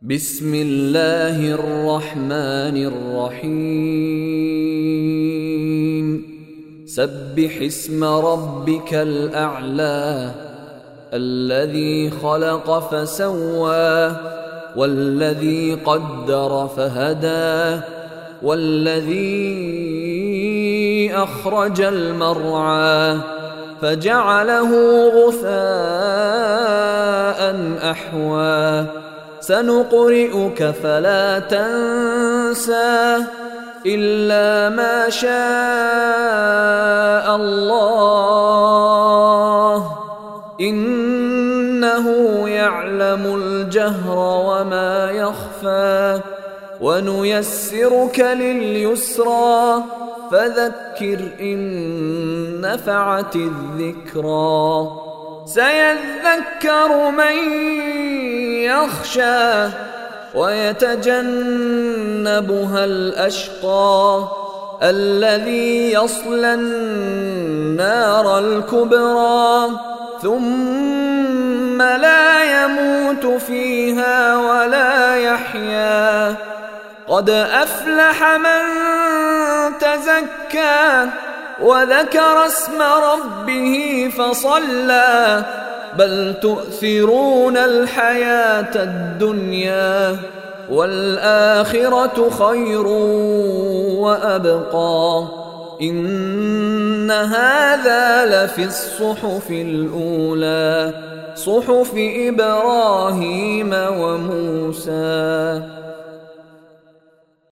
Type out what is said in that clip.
بسم الله الرحمن الرحيم سبح اسم ربك الأعلى الذي خلق فسوى والذي قدر فهدى والذي أخرج المرعى فجعله غثاء أحوى سنقرئك فلا تنسى إلا ما شاء الله إنه يعلم الجهر وما يخفى ونيسرك لليسرى فذكر إن نفعت الذكرى سيذكر من يخشى ويتجنبها الأشقى الذي يصلى النار الكبرى ثم لا يموت فيها ولا يحيا قد أفلح من تزكى وذكر اسم ربه فصلى بل تؤثرون الحياة الدنيا والآخرة خير وأبقى إن هذا لفي الصحف الأولى صحف إبراهيم وموسى